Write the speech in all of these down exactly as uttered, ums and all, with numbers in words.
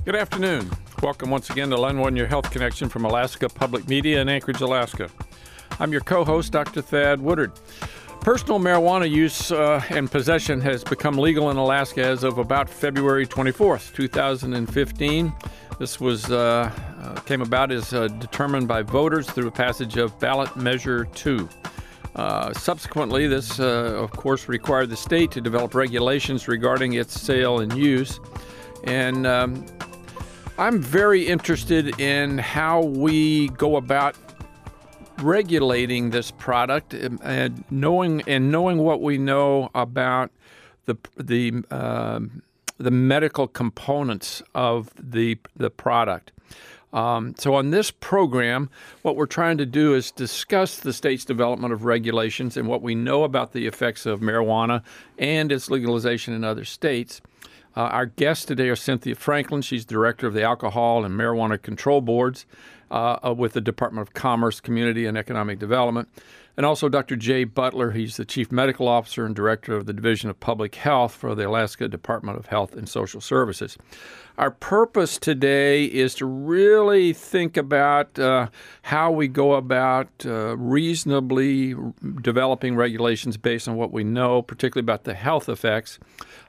Good afternoon. Welcome once again to Line One, your health connection from Alaska Public Media in Anchorage, Alaska. I'm your co-host, Doctor Thad Woodard. Personal marijuana use uh, and possession has become legal in Alaska as of about February twenty-fourth, two thousand fifteen. This was uh, uh, came about as uh, determined by voters through a passage of Ballot Measure two. Uh, subsequently, this, uh, of course, required the state to develop regulations regarding its sale and use. And um, I'm very interested in how we go about regulating this product and, and knowing and knowing what we know about the the uh, the medical components of the the product. Um, so on this program, what we're trying to do is discuss the state's development of regulations and what we know about the effects of marijuana and its legalization in other states. Uh, our guests today are Cynthia Franklin. She's director of the Alcohol and Marijuana Control Boards uh, with the Department of Commerce, Community, and Economic Development. And also Doctor Jay Butler. He's the Chief Medical Officer and Director of the Division of Public Health for the Alaska Department of Health and Social Services. Our purpose today is to really think about uh, how we go about uh, reasonably developing regulations based on what we know, particularly about the health effects.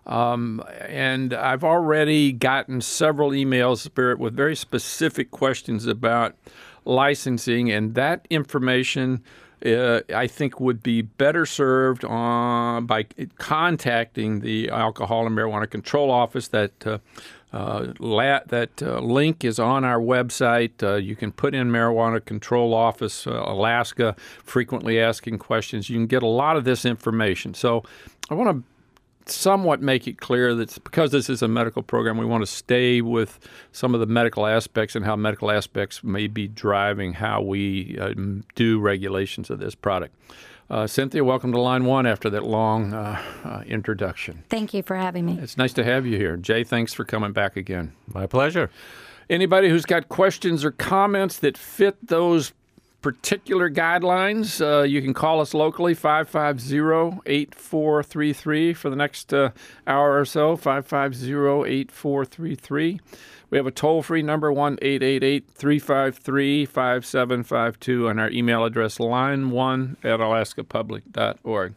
Um, and I've already gotten several emails, Spirit, with very specific questions about licensing, and that information Uh, I think would be better served on, by contacting the Alcohol and Marijuana Control Office. That uh, uh, la- that uh, link is on our website. Uh, you can put in Marijuana Control Office, uh, Alaska, frequently asking questions. You can get a lot of this information. So I want to somewhat make it clear that because this is a medical program, we want to stay with some of the medical aspects and how medical aspects may be driving how we uh, do regulations of this product. Uh, Cynthia, welcome to Line One after that long uh, uh, introduction. Thank you for having me. It's nice to have you here. Jay, thanks for coming back again. My pleasure. Anybody who's got questions or comments that fit those particular guidelines, uh, you can call us locally, five five zero, eight four three three for the next uh, hour or so, five five zero, eight four three three. We have a toll-free number, one eight eight eight, three five three, five seven five two, and our email address, line one at alaska public dot org.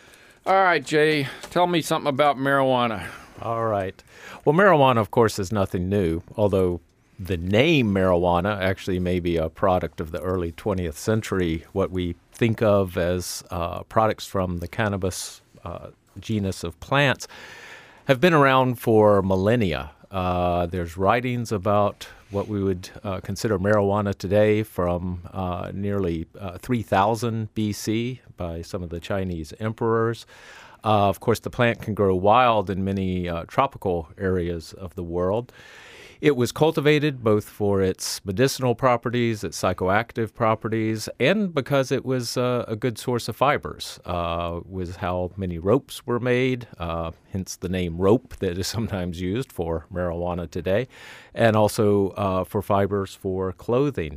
All right, Jay, tell me something about marijuana. All right. Well, marijuana, of course, is nothing new, although the name marijuana actually may be a product of the early twentieth century, what we think of as uh, products from the cannabis uh, genus of plants have been around for millennia. Uh, there's writings about what we would uh, consider marijuana today from uh, nearly uh, three thousand B C by some of the Chinese emperors. Uh, of course, the plant can grow wild in many uh, tropical areas of the world. It was cultivated both for its medicinal properties, its psychoactive properties, and because it was uh, a good source of fibers. Uh, was how many ropes were made, uh, hence the name rope that is sometimes used for marijuana today, and also uh, for fibers for clothing.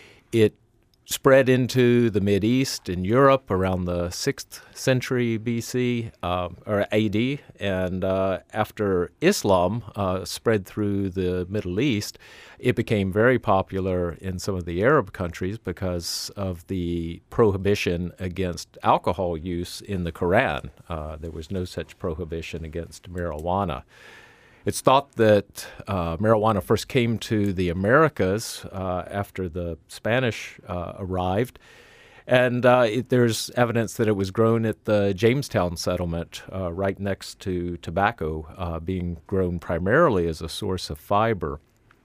It spread into the Mideast and Europe around the sixth century B C uh, or A D, and uh, after Islam uh, spread through the Middle East, it became very popular in some of the Arab countries because of the prohibition against alcohol use in the Quran. Uh, there was no such prohibition against marijuana. It's thought that uh, marijuana first came to the Americas uh, after the Spanish uh, arrived, and uh, it, there's evidence that it was grown at the Jamestown settlement uh, right next to tobacco, uh, being grown primarily as a source of fiber.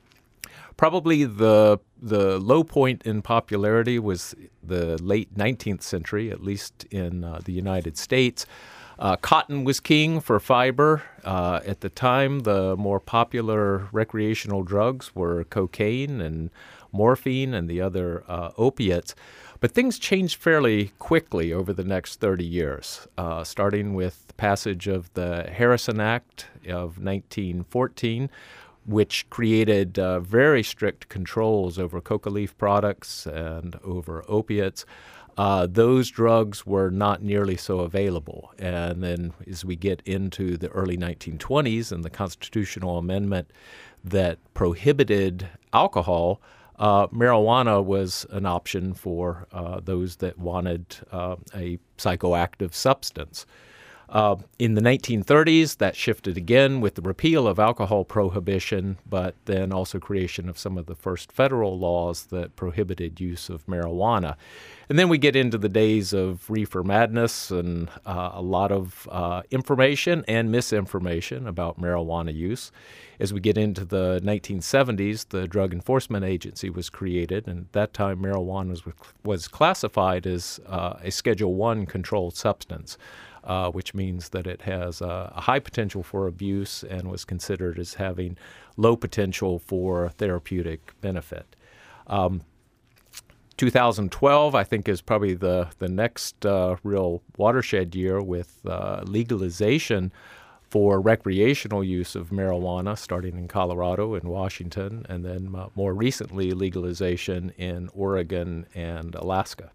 Probably the the low point in popularity was the late nineteenth century, at least in uh, the United States. Uh, cotton was king for fiber. Uh, at the time, the more popular recreational drugs were cocaine and morphine and the other uh, opiates. But things changed fairly quickly over the next thirty years, uh, starting with the passage of the Harrison Act of nineteen fourteen, which created uh, very strict controls over coca leaf products and over opiates. Uh, those drugs were not nearly so available. And then as we get into the early nineteen twenties and the constitutional amendment that prohibited alcohol, uh, marijuana was an option for uh, those that wanted uh, a psychoactive substance. Uh, in the nineteen thirties, that shifted again with the repeal of alcohol prohibition, but then also creation of some of the first federal laws that prohibited use of marijuana. And then we get into the days of reefer madness and uh, a lot of uh, information and misinformation about marijuana use. As we get into the nineteen seventies, the Drug Enforcement Agency was created, and at that time marijuana was, was classified as uh, a Schedule One controlled substance. Uh, which means that it has uh, a high potential for abuse and was considered as having low potential for therapeutic benefit. Um, two thousand twelve, I think, is probably the, the next uh, real watershed year with uh, legalization for recreational use of marijuana, starting in Colorado and Washington, and then uh, more recently legalization in Oregon and Alaska.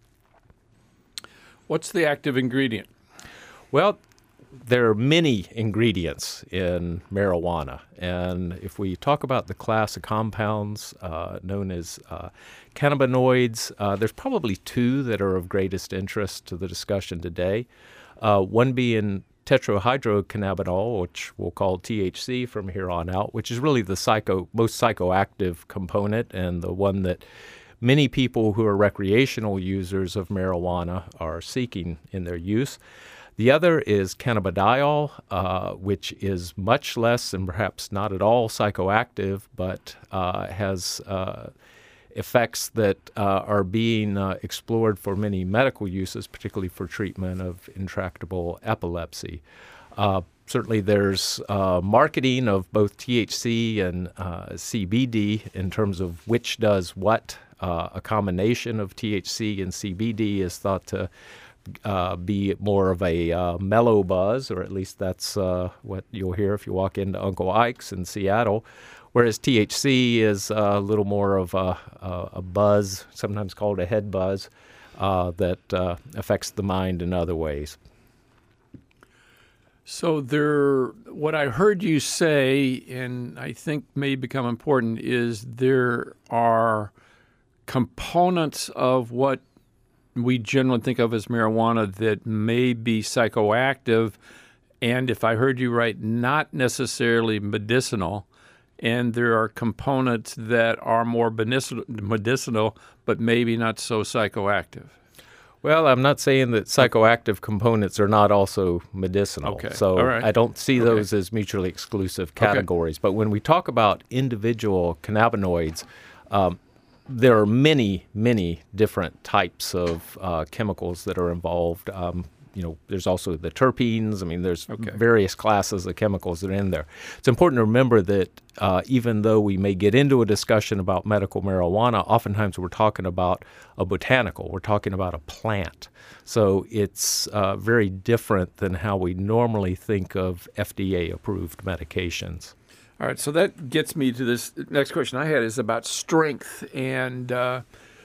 What's the active ingredient? Well, there are many ingredients in marijuana, and if we talk about the class of compounds uh, known as uh, cannabinoids, uh, there's probably two that are of greatest interest to the discussion today. Uh, one being tetrahydrocannabinol, which we'll call T H C from here on out, which is really the psycho most psychoactive component and the one that many people who are recreational users of marijuana are seeking in their use. The other is cannabidiol, uh, which is much less and perhaps not at all psychoactive, but uh, has uh, effects that uh, are being uh, explored for many medical uses, particularly for treatment of intractable epilepsy. Uh, certainly there's uh, marketing of both T H C and uh, C B D in terms of which does what. Uh, a combination of T H C and C B D is thought to Uh, be more of a uh, mellow buzz, or at least that's uh, what you'll hear if you walk into Uncle Ike's in Seattle, whereas T H C is a little more of a, a, a buzz, sometimes called a head buzz, uh, that uh, affects the mind in other ways. So there, what I heard you say, and I think may become important, is there are components of what we generally think of as marijuana that may be psychoactive, and if I heard you right, not necessarily medicinal, and there are components that are more medicinal, but maybe not so psychoactive. Well, I'm not saying that psychoactive components are not also medicinal. Okay. So All right. I don't see Okay. those as mutually exclusive categories. Okay. But when we talk about individual cannabinoids, um, there are many, many different types of uh, chemicals that are involved. Um, you know, there's also the terpenes. I mean, there's okay. various classes of chemicals that are in there. It's important to remember that uh, even though we may get into a discussion about medical marijuana, oftentimes we're talking about a botanical. We're talking about a plant. So it's uh, very different than how we normally think of F D A-approved medications. All right, so that gets me to this next question I had is about strength. And uh,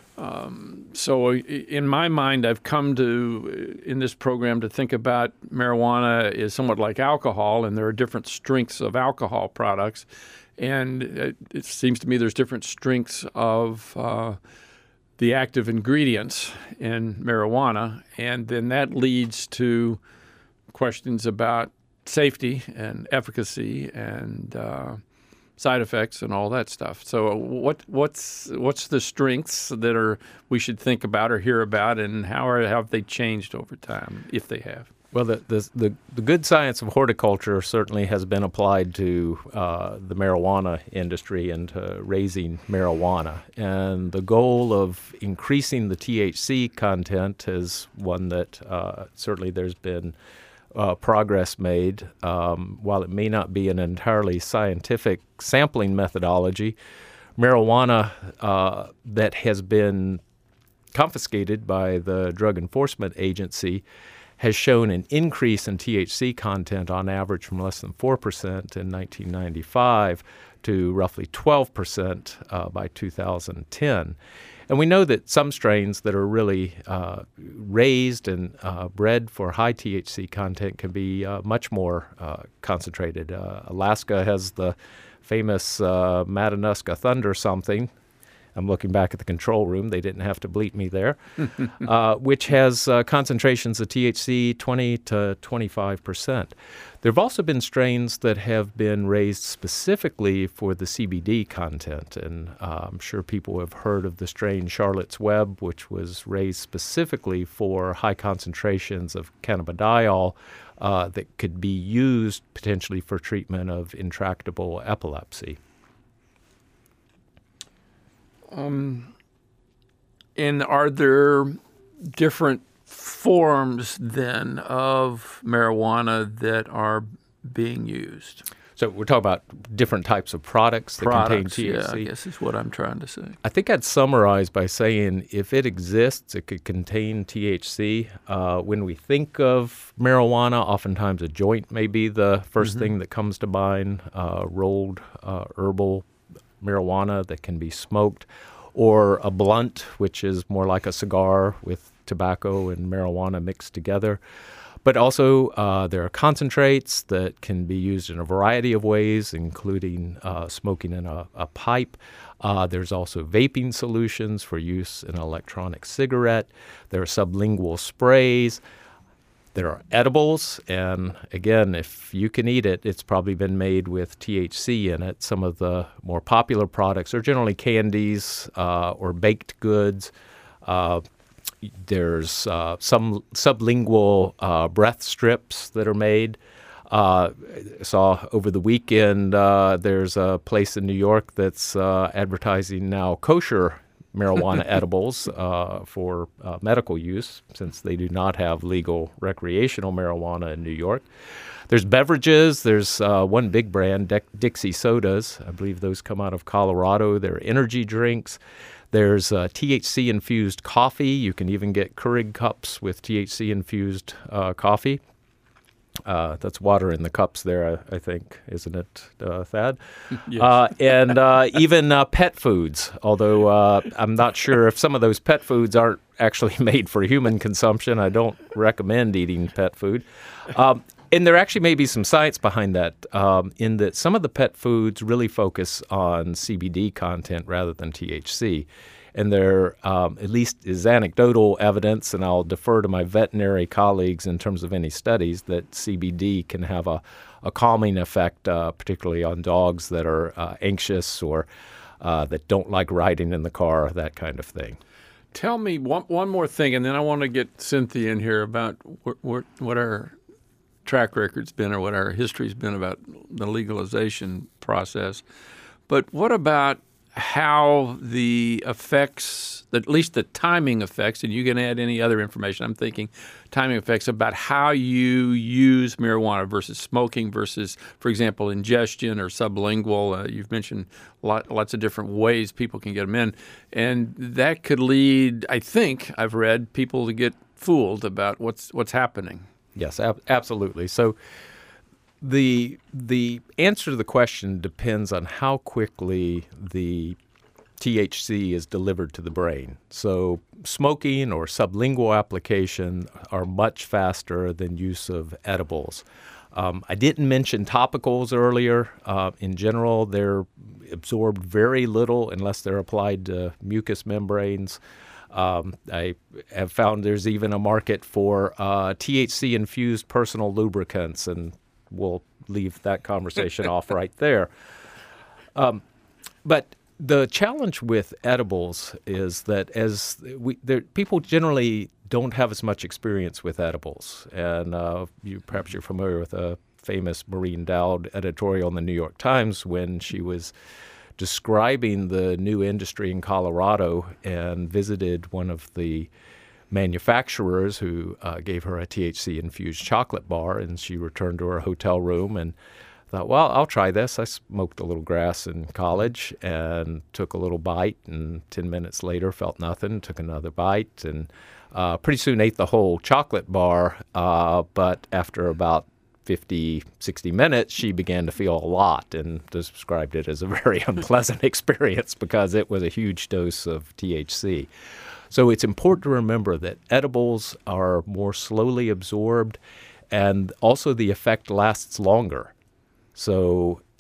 um, so in my mind, I've come to, in this program, to think about marijuana is somewhat like alcohol, and there are different strengths of alcohol products. And it, it seems to me there's different strengths of uh, the active ingredients in marijuana. And then that leads to questions about safety and efficacy and uh, side effects and all that stuff. So what what's what's the strengths that are we should think about or hear about, and how are how have they changed over time, if they have? Well, the the the, the good science of horticulture certainly has been applied to uh, the marijuana industry and to raising marijuana. And the goal of increasing the T H C content is one that uh, certainly there's been Uh, progress made. Um, while it may not be an entirely scientific sampling methodology, marijuana uh, that has been confiscated by the Drug Enforcement Agency has shown an increase in T H C content on average from less than four percent in nineteen ninety-five to roughly twelve percent uh, by two thousand ten. And we know that some strains that are really uh, raised and uh, bred for high T H C content can be uh, much more uh, concentrated. Uh, Alaska has the famous uh, Matanuska Thunder something. I'm looking back at the control room. They didn't have to bleep me there, uh, which has uh, concentrations of T H C twenty to twenty-five percent. There have also been strains that have been raised specifically for the C B D content, and uh, I'm sure people have heard of the strain Charlotte's Web, which was raised specifically for high concentrations of cannabidiol uh, that could be used potentially for treatment of intractable epilepsy. Um, and are there different forms then of marijuana that are being used? So we're talking about different types of products that Products, contain T H C. yeah, I guess is what I'm trying to say. I think I'd summarize by saying if it exists, it could contain T H C. Uh, when we think of marijuana, oftentimes a joint may be the first mm-hmm. thing that comes to mind, uh, rolled uh, herbal marijuana that can be smoked, or a blunt, which is more like a cigar with tobacco and marijuana mixed together. But also uh, there are concentrates that can be used in a variety of ways, including uh, smoking in a, a pipe. Uh, there's also vaping solutions for use in an electronic cigarette. There are sublingual sprays. There are edibles, and again, if you can eat it, it's probably been made with T H C in it. Some of the more popular products are generally candies uh, or baked goods. Uh, there's uh, some sublingual uh, breath strips that are made. Uh, I saw over the weekend uh, there's a place in New York that's uh, advertising now kosher marijuana edibles uh, for uh, medical use, since they do not have legal recreational marijuana in New York. There's beverages. There's uh, one big brand, De- Dixie Sodas. I believe those come out of Colorado. There are energy drinks. There's uh, T H C-infused coffee. You can even get Keurig cups with T H C-infused uh, coffee. Uh, that's water in the cups there, I, I think, isn't it, uh, Thad? Yes. Uh, and uh, even uh, pet foods, although uh, I'm not sure if some of those pet foods aren't actually made for human consumption. I don't recommend eating pet food. Um, and there actually may be some science behind that, um, in that some of the pet foods really focus on C B D content rather than T H C. And there um, at least is anecdotal evidence, and I'll defer to my veterinary colleagues in terms of any studies, that C B D can have a, a calming effect, uh, particularly on dogs that are uh, anxious or uh, that don't like riding in the car, that kind of thing. Tell me one, one more thing, and then I want to get Cynthia in here about what, what, what our track record's been or what our history's been about the legalization process. But what about how the effects, at least the timing effects, and you can add any other information, I'm thinking timing effects about how you use marijuana versus smoking versus, for example, ingestion or sublingual. Uh, you've mentioned lot, lots of different ways people can get them in. And that could lead, I think, I've read, people to get fooled about what's what's happening. Yes, ab- absolutely. So The the answer to the question depends on how quickly the T H C is delivered to the brain. So smoking or sublingual application are much faster than use of edibles. Um, I didn't mention topicals earlier. Uh, in general, they're absorbed very little unless they're applied to mucous membranes. Um, I have found there's even a market for uh, T H C-infused personal lubricants, and we'll leave that conversation off right there. Um, but the challenge with edibles is that as we, there, people generally don't have as much experience with edibles. And uh, you perhaps you're familiar with a famous Maureen Dowd editorial in the New York Times when she was describing the new industry in Colorado and visited one of the manufacturers who uh, gave her a T H C-infused chocolate bar, and she returned to her hotel room and thought, well, I'll try this. I smoked a little grass in college and took a little bite, and ten minutes later felt nothing, took another bite, and uh, pretty soon ate the whole chocolate bar. Uh, but after about fifty, sixty minutes, she began to feel a lot and described it as a very unpleasant experience because it was a huge dose of T H C. So it's important to remember that edibles are more slowly absorbed, and also the effect lasts longer. So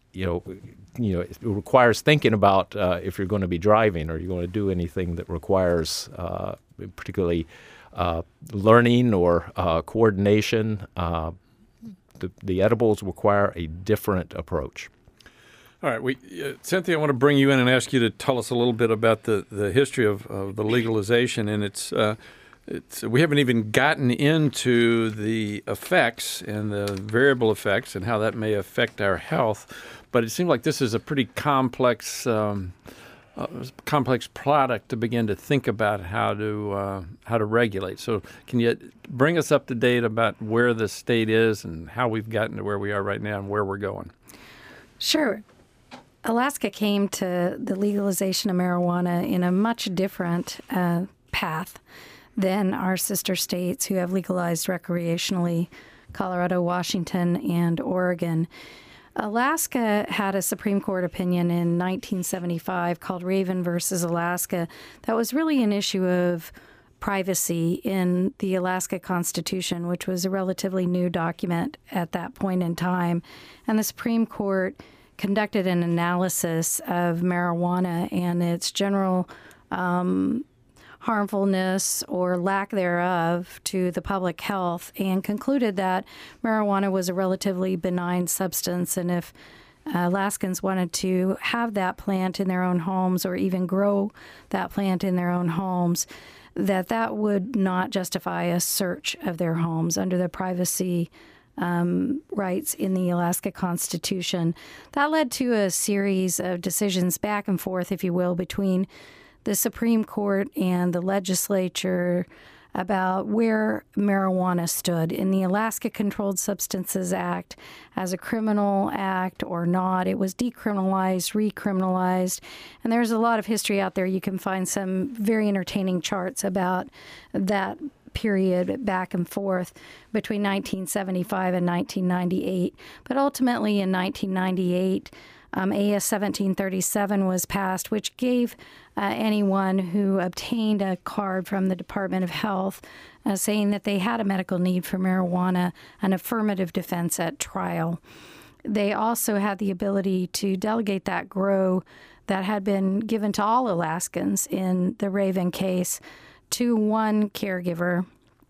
you know, you know, it requires thinking about uh, if you're going to be driving or you're going to do anything that requires uh, particularly uh, learning or uh, coordination. Uh, the, the edibles require a different approach. All right, we, uh, Cynthia, I want to bring you in and ask you to tell us a little bit about the, the history of, of the legalization, and it's uh, it's we haven't even gotten into the effects and the variable effects and how that may affect our health, but it seems like this is a pretty complex um, uh, complex product to begin to think about how to uh, how to regulate. So, can you bring us up to date about where the state is and how we've gotten to where we are right now and where we're going? Sure. Alaska came to the legalization of marijuana in a much different uh, path than our sister states who have legalized recreationally, Colorado, Washington, and Oregon. Alaska had a Supreme Court opinion in nineteen seventy-five called Raven versus Alaska that was really an issue of privacy in the Alaska Constitution, which was a relatively new document at that point in time. And the Supreme Court conducted an analysis of marijuana and its general um, harmfulness or lack thereof to the public health and concluded that marijuana was a relatively benign substance. And if uh, Alaskans wanted to have that plant in their own homes or even grow that plant in their own homes, that that would not justify a search of their homes under the privacy Um, rights in the Alaska Constitution. That led to a series of decisions back and forth, if you will, between the Supreme Court and the legislature about where marijuana stood in the Alaska Controlled Substances Act as a criminal act or not. It was decriminalized, recriminalized, and there's a lot of history out there. You can find some very entertaining charts about that period back and forth between nineteen seventy-five and nineteen ninety-eight. But ultimately in nineteen ninety-eight, um, A S seventeen thirty-seven was passed, which gave uh, anyone who obtained a card from the Department of Health uh, saying that they had a medical need for marijuana an affirmative defense at trial. They also had the ability to delegate that grow that had been given to all Alaskans in the Raven case to one caregiver.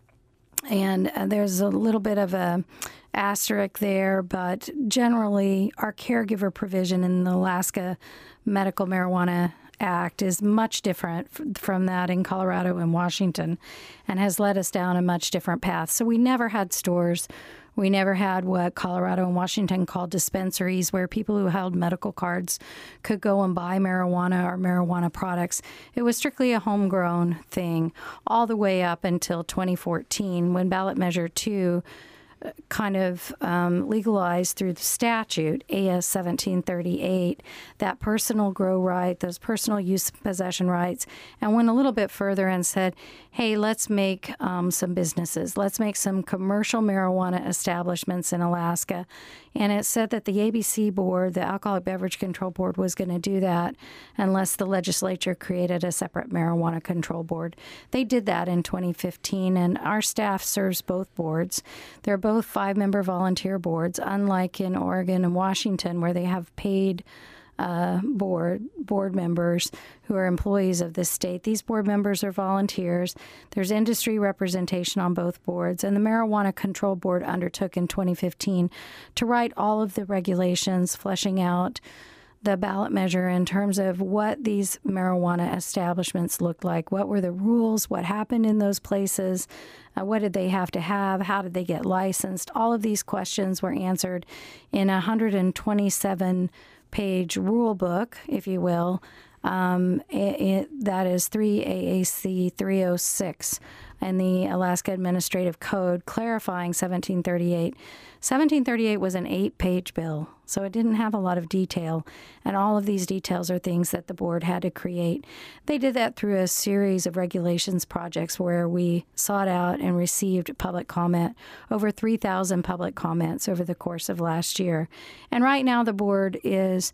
And uh, there's a little bit of a asterisk there, but generally our caregiver provision in the Alaska Medical Marijuana Act is much different f- from that in Colorado and Washington and has led us down a much different path. So we never had stores. We never had what Colorado and Washington called dispensaries, where people who held medical cards could go and buy marijuana or marijuana products. It was strictly a homegrown thing all the way up until twenty fourteen, when ballot measure two kind of um, legalized through the statute, A S seventeen thirty-eight, that personal grow right, those personal use possession rights, and went a little bit further and said, hey, let's make um, some businesses. Let's make some commercial marijuana establishments in Alaska. And it said that the A B C board, the Alcoholic Beverage Control Board, was going to do that unless the legislature created a separate marijuana control board. They did that in twenty fifteen, and our staff serves both boards. They're both five-member volunteer boards, unlike in Oregon and Washington, where they have paid uh, board board members who are employees of this state. These board members are volunteers. There's industry representation on both boards, and the Marijuana Control Board undertook in twenty fifteen to write all of the regulations, fleshing out the ballot measure in terms of what these marijuana establishments looked like, what were the rules, what happened in those places, uh, what did they have to have, how did they get licensed. All of these questions were answered in a one hundred twenty-seven page rule book, if you will. Um, it, it, that is three A A C three oh six in the Alaska Administrative Code, clarifying seventeen thirty-eight. seventeen thirty-eight was an eight-page bill, so it didn't have a lot of detail, and all of these details are things that the board had to create. They did that through a series of regulations projects where we sought out and received public comment, over three thousand public comments over the course of last year. And right now the board is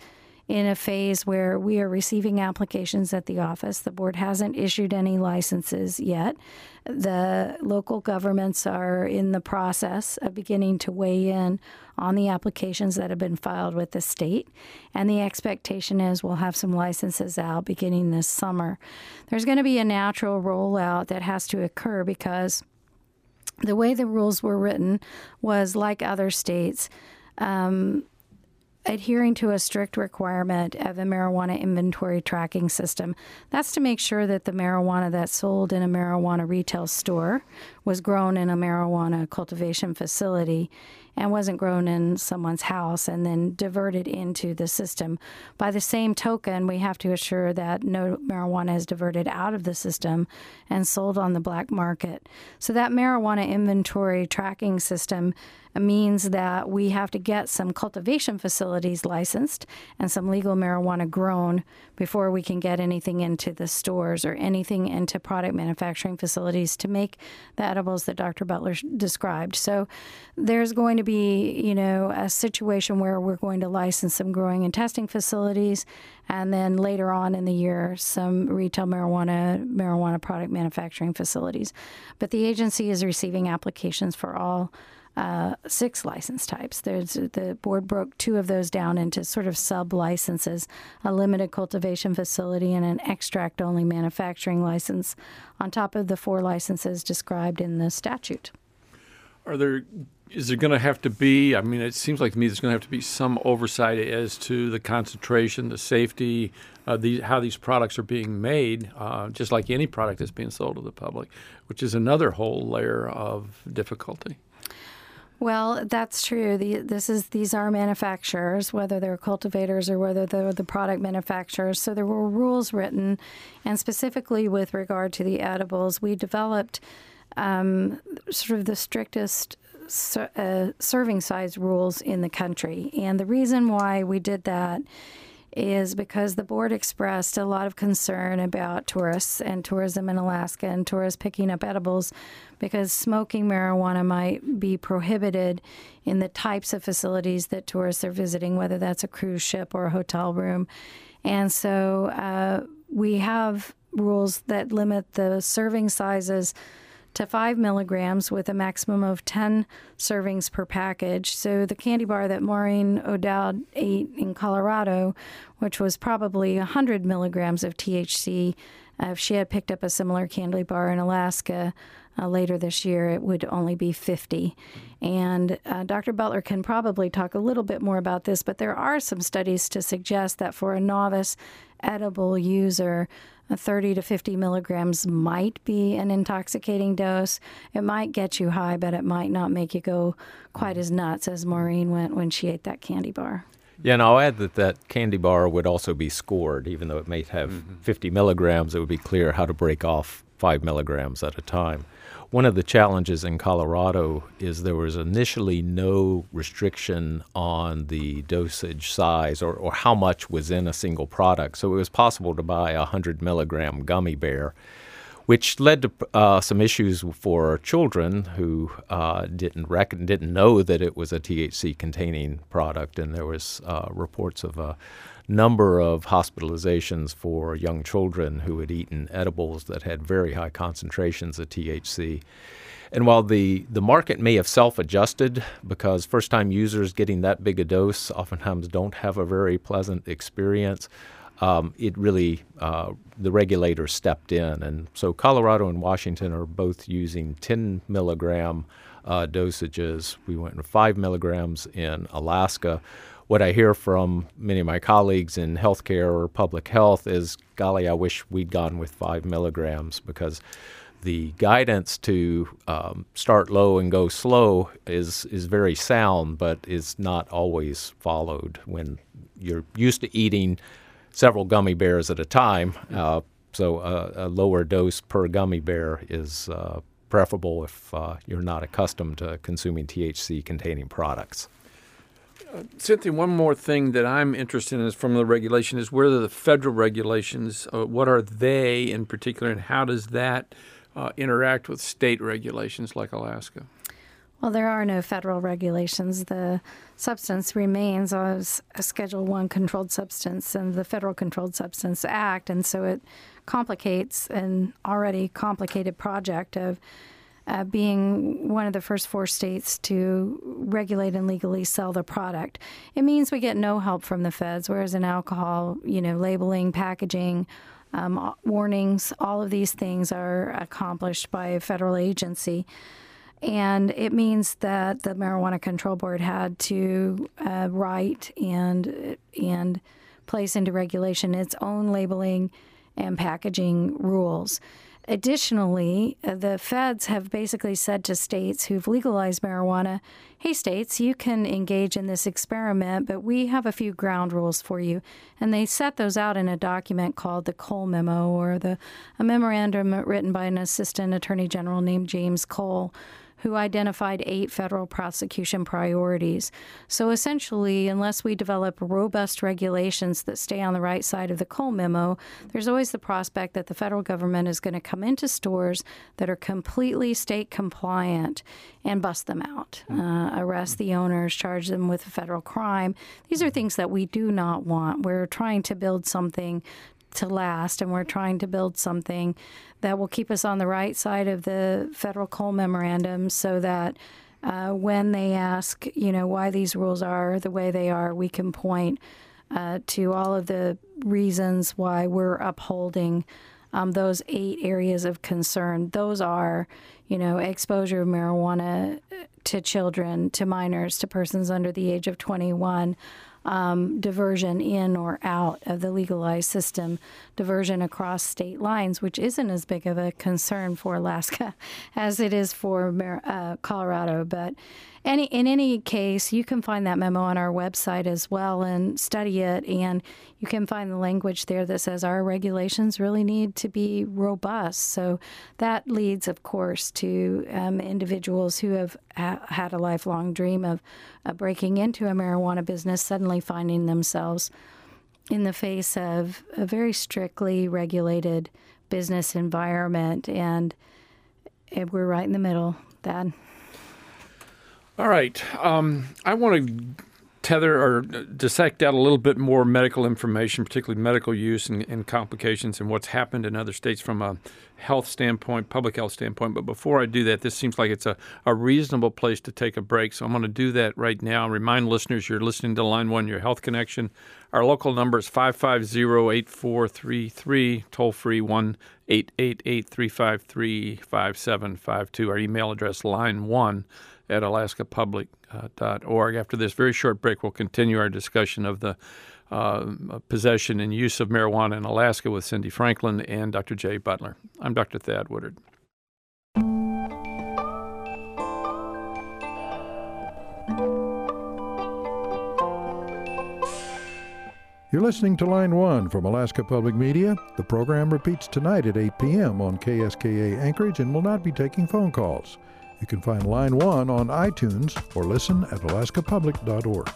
in a phase where we are receiving applications at the office. The board hasn't issued any licenses yet. The local governments are in the process of beginning to weigh in on the applications that have been filed with the state. And the expectation is we'll have some licenses out beginning this summer. There's going to be a natural rollout that has to occur because the way the rules were written was, like other states, um, adhering to a strict requirement of a marijuana inventory tracking system. That's to make sure that the marijuana that's sold in a marijuana retail store was grown in a marijuana cultivation facility and wasn't grown in someone's house and then diverted into the system. By the same token, we have to assure that no marijuana is diverted out of the system and sold on the black market. So that marijuana inventory tracking system means that we have to get some cultivation facilities licensed and some legal marijuana grown before we can get anything into the stores or anything into product manufacturing facilities to make the edibles that Doctor Butler described. So there's going to be, you know, a situation where we're going to license some growing and testing facilities, and then later on in the year, some retail marijuana marijuana product manufacturing facilities. But the agency is receiving applications for all Uh, six license types. There's the board broke two of those down into sort of sub-licenses, a limited cultivation facility and an extract-only manufacturing license on top of the four licenses described in the statute. Are there, is there going to have to be, I mean, it seems like to me there's going to have to be some oversight as to the concentration, the safety, uh, the, how these products are being made, uh, just like any product that's being sold to the public, which is another whole layer of difficulty. Well, that's true. The, this is these are manufacturers, whether they're cultivators or whether they're the product manufacturers. So there were rules written, and specifically with regard to the edibles, we developed um, sort of the strictest ser- uh, serving size rules in the country. And the reason why we did that is because the board expressed a lot of concern about tourists and tourism in Alaska and tourists picking up edibles because smoking marijuana might be prohibited in the types of facilities that tourists are visiting, whether that's a cruise ship or a hotel room. And so uh, we have rules that limit the serving sizes to five milligrams with a maximum of ten servings per package. So the candy bar that Maureen O'Dowd ate in Colorado, which was probably one hundred milligrams of T H C, uh, if she had picked up a similar candy bar in Alaska uh, later this year, it would only be fifty. And uh, Doctor Butler can probably talk a little bit more about this, but there are some studies to suggest that for a novice edible user, thirty to fifty milligrams might be an intoxicating dose. It might get you high, but it might not make you go quite as nuts as Maureen went when she ate that candy bar. Yeah, and I'll add that that candy bar would also be scored. Even though it may have mm-hmm. fifty milligrams, it would be clear how to break off five milligrams at a time. One of the challenges in Colorado is there was initially no restriction on the dosage size or, or how much was in a single product. So it was possible to buy a one hundred milligram gummy bear, which led to uh, some issues for children who uh, didn't reckon, didn't know that it was a T H C-containing product, and there was uh, reports of a number of hospitalizations for young children who had eaten edibles that had very high concentrations of T H C. And while the, the market may have self-adjusted because first-time users getting that big a dose oftentimes don't have a very pleasant experience, um, it really, uh, the regulators stepped in. And so Colorado and Washington are both using ten milligram uh, dosages. We went with five milligrams in Alaska. What I hear from many of my colleagues in healthcare or public health is, golly, I wish we'd gone with five milligrams because the guidance to um, start low and go slow is, is very sound, but is not always followed when you're used to eating several gummy bears at a time. Uh, so a, a lower dose per gummy bear is uh, preferable if uh, you're not accustomed to consuming T H C-containing products. Uh, Cynthia, one more thing that I'm interested in is from the regulation is whether the federal regulations, uh, what are they in particular, and how does that uh, interact with state regulations like Alaska? Well, there are no federal regulations. The substance remains as a Schedule One controlled substance in the Federal Controlled Substance Act, and so it complicates an already complicated project of uh, being one of the first four states to regulate and legally sell the product. It means we get no help from the feds, whereas in alcohol, you know, labeling, packaging, um, warnings, all of these things are accomplished by a federal agency. And it means that the Marijuana Control Board had to uh, write and and place into regulation its own labeling and packaging rules. Additionally, the feds have basically said to states who've legalized marijuana, hey, states, you can engage in this experiment, but we have a few ground rules for you. And they set those out in a document called the Cole Memo, or the a memorandum written by an assistant attorney general named James Cole, who identified eight federal prosecution priorities. So essentially, unless we develop robust regulations that stay on the right side of the Cole Memo, there's always the prospect that the federal government is going to come into stores that are completely state compliant and bust them out, uh, arrest the owners, charge them with a federal crime. These are things that we do not want. We're trying to build something to last, and we're trying to build something that will keep us on the right side of the federal Cole Memorandum, so that uh, when they ask, you know, why these rules are the way they are, we can point uh, to all of the reasons why we're upholding um, those eight areas of concern. Those are, you know, exposure of marijuana to children, to minors, to persons under the age of twenty-one, Um, diversion in or out of the legalized system, diversion across state lines, which isn't as big of a concern for Alaska as it is for uh, Colorado. But any, in any case, you can find that memo on our website as well and study it, and you can find the language there that says our regulations really need to be robust. So that leads, of course, to um, individuals who have ha- had a lifelong dream of uh, breaking into a marijuana business, suddenly finding themselves in the face of a very strictly regulated business environment, and we're right in the middle, Thad. All right. Um, I want to tether or dissect out a little bit more medical information, particularly medical use and, and complications and what's happened in other states from a health standpoint, public health standpoint. But before I do that, this seems like it's a, a reasonable place to take a break. So I'm going to do that right now. Remind listeners you're listening to Line One, Your Health Connection. Our local number is five five zero, eight four three three, toll free one eight eight eight, three five three, five seven five two. Our email address, line one at alaska public dot org. After this very short break, we'll continue our discussion of the uh, possession and use of marijuana in Alaska with Cindy Franklin and Doctor Jay Butler. I'm Doctor Thad Woodard. You're listening to Line One from Alaska Public Media. The program repeats tonight at eight p.m. on K S K A Anchorage and will not be taking phone calls. You can find Line One on iTunes or listen at alaska public dot org.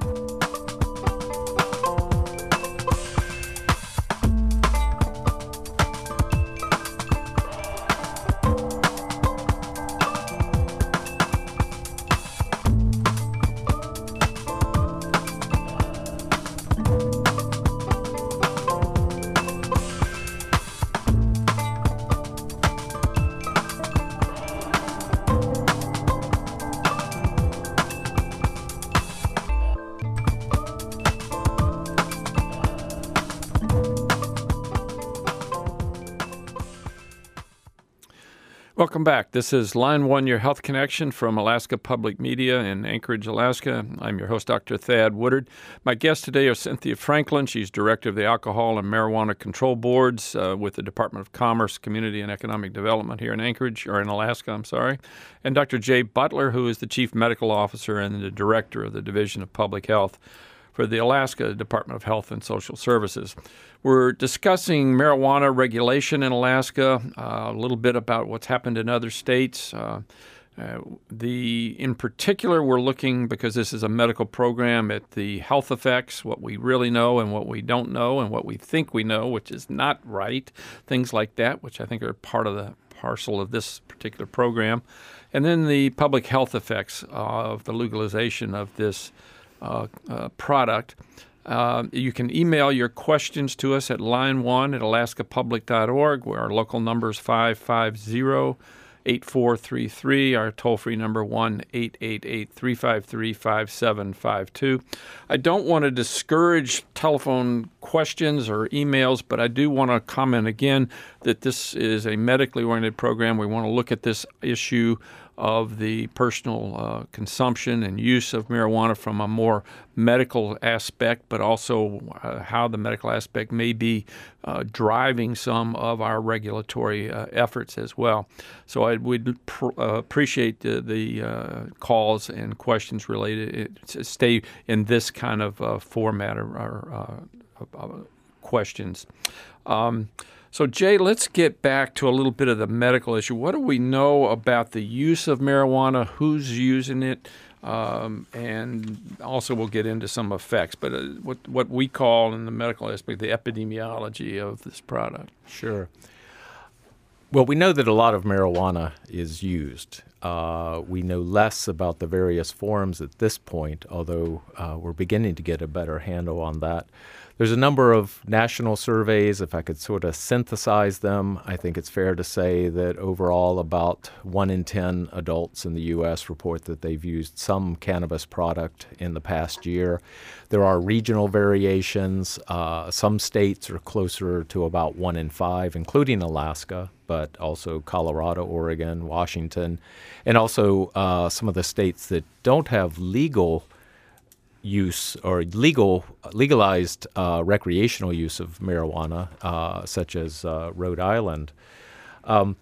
Welcome back. This is Line One, Your Health Connection from Alaska Public Media in Anchorage, Alaska. I'm your host, Doctor Thad Woodard. My guests today are Cynthia Franklin. She's director of the Alcohol and Marijuana Control Boards uh, with the Department of Commerce, Community and Economic Development here in Anchorage, or in Alaska, I'm sorry. And Doctor Jay Butler, who is the Chief Medical Officer and the Director of the Division of Public Health for the Alaska Department of Health and Social Services. We're discussing marijuana regulation in Alaska, uh, a little bit about what's happened in other states. Uh, uh, the in particular, we're looking, because this is a medical program, at the health effects, what we really know and what we don't know and what we think we know, which is not right, things like that, which I think are part of the parcel of this particular program. And then the public health effects of the legalization of this uh, uh, product. Uh, you can email your questions to us at line one at alaska public dot org, where our local number is five five zero, eight four three three. Our toll-free number one eight eight eight, three five three, five seven five two. I don't want to discourage telephone questions or emails, but I do want to comment again that this is a medically oriented program. We want to look at this issue of the personal uh, consumption and use of marijuana from a more medical aspect, but also uh, how the medical aspect may be uh, driving some of our regulatory uh, efforts as well. So I would pr- uh, appreciate the, the uh, calls and questions related to stay in this kind of uh, format or, or uh, uh, questions. Um, So, Jay, let's get back to a little bit of the medical issue. What do we know about the use of marijuana, who's using it, um, and also we'll get into some effects, but uh, what, what we call in the medical aspect the epidemiology of this product. Sure. Well, we know that a lot of marijuana is used. Uh, we know less about the various forms at this point, although uh, we're beginning to get a better handle on that. There's a number of national surveys. If I could sort of synthesize them, I think it's fair to say that overall about one in ten adults in the U S report that they've used some cannabis product in the past year. There are regional variations. Uh, some states are closer to about one in five, including Alaska, but also Colorado, Oregon, Washington, and also uh, some of the states that don't have legal use or legal legalized uh, recreational use of marijuana, uh, such as uh, Rhode Island. Um,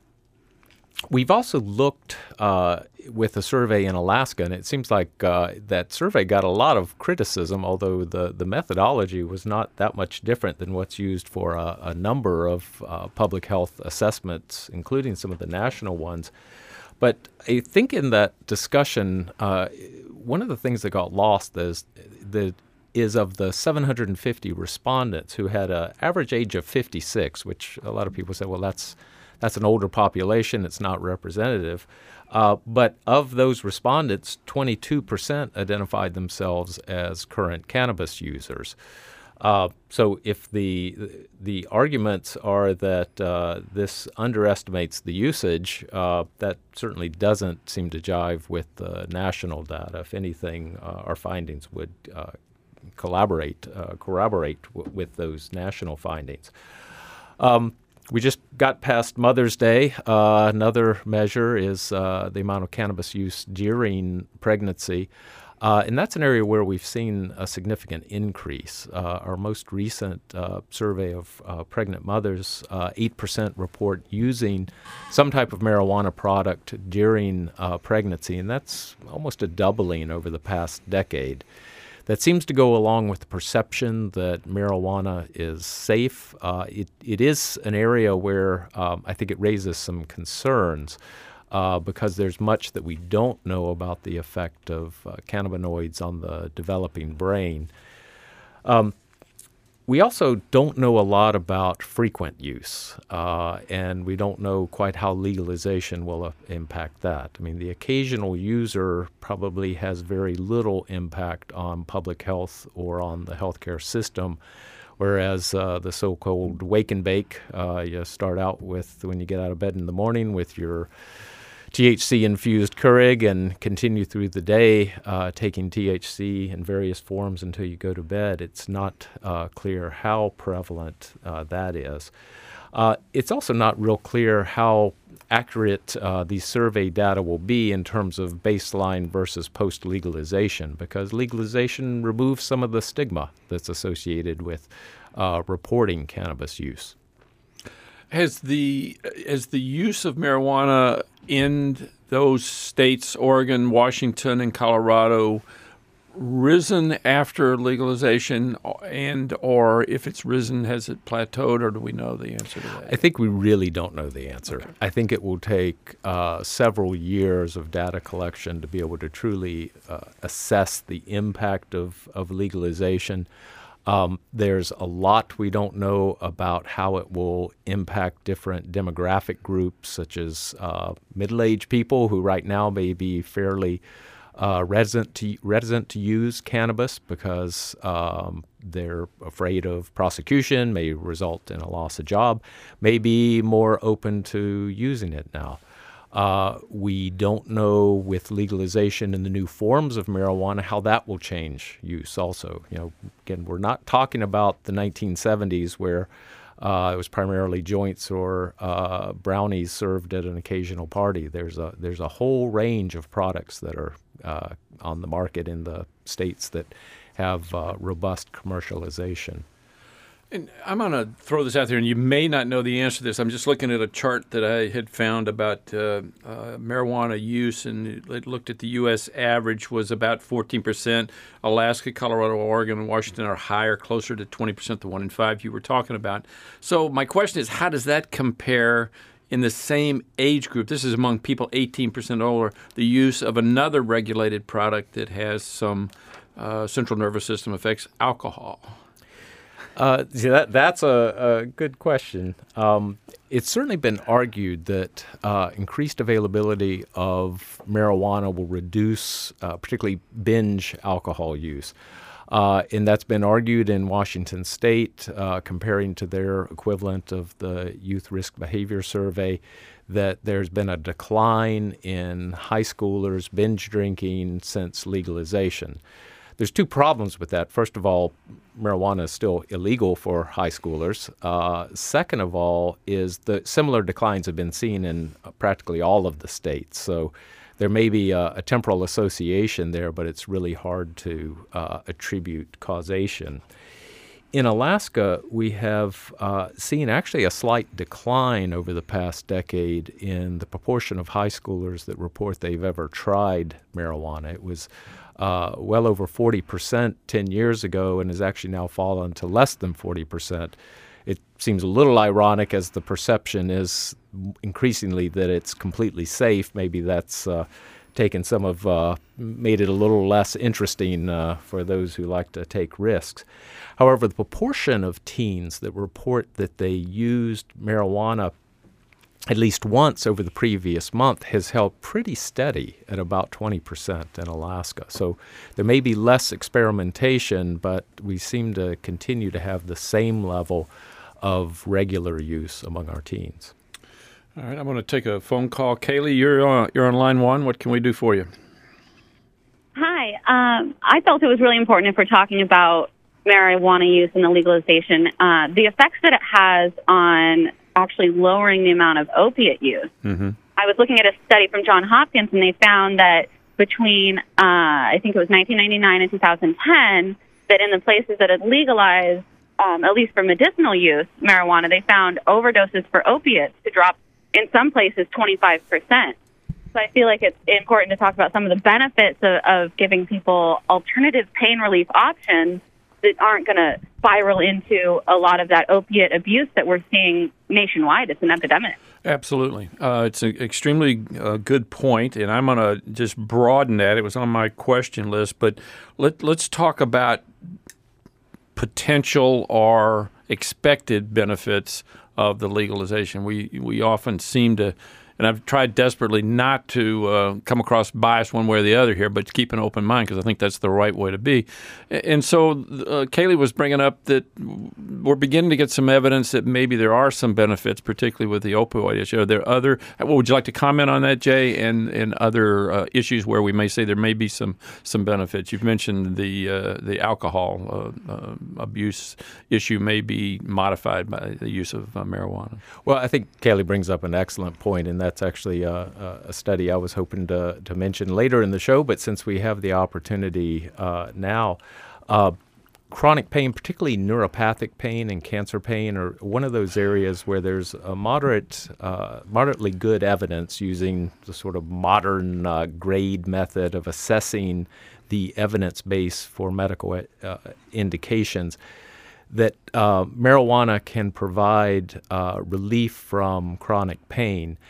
we've also looked uh, with a survey in Alaska, and it seems like uh, that survey got a lot of criticism, although the, the methodology was not that much different than what's used for a, a number of uh, public health assessments, including some of the national ones. But I think in that discussion, uh, one of the things that got lost is, the, is of the seven hundred fifty respondents who had an average age of fifty-six, which a lot of people say, well, that's that's an older population. It's not representative. Uh, but of those respondents, twenty-two percent identified themselves as current cannabis users. Uh, so if the the arguments are that uh, this underestimates the usage, uh, that certainly doesn't seem to jive with the national data. If anything, uh, our findings would uh, collaborate, uh, corroborate w- with those national findings. Um, we just got past Mother's Day. Uh, another measure is uh, the amount of cannabis use during pregnancy. Uh, and that's an area where we've seen a significant increase. Uh, our most recent uh, survey of uh, pregnant mothers, uh, eight percent report using some type of marijuana product during uh, pregnancy, and that's almost a doubling over the past decade. That seems to go along with the perception that marijuana is safe. Uh, it, it is an area where um, I think it raises some concerns. Uh, because there's much that we don't know about the effect of uh, cannabinoids on the developing brain. Um, we also don't know a lot about frequent use, uh, and we don't know quite how legalization will uh, impact that. I mean, the occasional user probably has very little impact on public health or on the healthcare system, whereas uh, the so-called wake and bake, uh, you start out with when you get out of bed in the morning with your T H C-infused Keurig and continue through the day uh, taking T H C in various forms until you go to bed. It's not uh, clear how prevalent uh, that is. Uh, it's also not real clear how accurate uh, these survey data will be in terms of baseline versus post-legalization, because legalization removes some of the stigma that's associated with uh, reporting cannabis use. Has the has the use of marijuana in those states, Oregon, Washington, and Colorado, risen after legalization, and or if it's risen, has it plateaued, or do we know the answer to that? I think we really don't know the answer. Okay. I think it will take uh, several years of data collection to be able to truly uh, assess the impact of, of legalization. Um, there's a lot we don't know about how it will impact different demographic groups, such as uh, middle-aged people who right now may be fairly uh, reticent to, reticent to use cannabis because um, they're afraid of prosecution, may result in a loss of job, may be more open to using it now. Uh, we don't know with legalization and the new forms of marijuana how that will change use also. You know, again, we're not talking about the nineteen seventies where uh, it was primarily joints or uh, brownies served at an occasional party. There's a there's a whole range of products that are uh, on the market in the states that have uh, robust commercialization. And I'm going to throw this out there, and you may not know the answer to this. I'm just looking at a chart that I had found about uh, uh, marijuana use, and it looked at the U S average was about fourteen percent. Alaska, Colorado, Oregon, and Washington are higher, closer to twenty percent, the one in five you were talking about. So my question is, how does that compare in the same age group? This is among people eighteen percent older, the use of another regulated product that has some uh, central nervous system effects, alcohol. Uh, see, that, that's a, a good question. Um, it's certainly been argued that uh, increased availability of marijuana will reduce uh, particularly binge alcohol use. Uh, and that's been argued in Washington State, uh, comparing to their equivalent of the Youth Risk Behavior Survey, that there's been a decline in high schoolers binge drinking since legalization. There's two problems with that. First of all, marijuana is still illegal for high schoolers. Uh, second of all is the similar declines have been seen in uh, practically all of the states. So there may be a, a temporal association there, but it's really hard to uh, attribute causation. In Alaska, we have uh, seen actually a slight decline over the past decade in the proportion of high schoolers that report they've ever tried marijuana. It was uh, well over forty percent ten years ago and has actually now fallen to less than forty percent. It seems a little ironic as the perception is increasingly that it's completely safe. Maybe that's uh, taken some of, uh, made it a little less interesting uh, for those who like to take risks. However, the proportion of teens that report that they used marijuana at least once over the previous month has held pretty steady at about twenty percent in Alaska. So there may be less experimentation, but we seem to continue to have the same level of regular use among our teens. All right, I'm going to take a phone call. Kaylee, you're on, you're on line one. What can we do for you? Hi. Um, I felt it was really important if we're talking about marijuana use and the legalization, uh, the effects that it has on actually lowering the amount of opiate use. Mm-hmm. I was looking at a study from Johns Hopkins, and they found that between, uh, I think it was nineteen ninety-nine and two thousand ten, that in the places that had legalized, um, at least for medicinal use, marijuana, they found overdoses for opiates to drop, in some places, twenty-five percent. So I feel like it's important to talk about some of the benefits of, of giving people alternative pain relief options that aren't going to spiral into a lot of that opiate abuse that we're seeing nationwide. It's an epidemic. Absolutely. Uh, it's an extremely uh, good point, and I'm going to just broaden that. It was on my question list, but let, let's talk about potential or expected benefits of the legalization. We we often seem to, and I've tried desperately not to uh, come across bias one way or the other here, but to keep an open mind because I think that's the right way to be. And so uh, Kaylee was bringing up that we're beginning to get some evidence that maybe there are some benefits, particularly with the opioid issue. Are there other, well, would you like to comment on that, Jay, and, and other uh, issues where we may say there may be some, some benefits? You've mentioned the uh, the alcohol uh, uh, abuse issue may be modified by the use of uh, marijuana. Well, I think Kaylee brings up an excellent point, and that's actually a, a study I was hoping to, to mention later in the show, but since we have the opportunity uh, now, uh, chronic pain, particularly neuropathic pain and cancer pain, are one of those areas where there's a moderate, uh, moderately good evidence using the sort of modern uh, grade method of assessing the evidence base for medical uh, indications that uh, marijuana can provide uh, relief from chronic pain.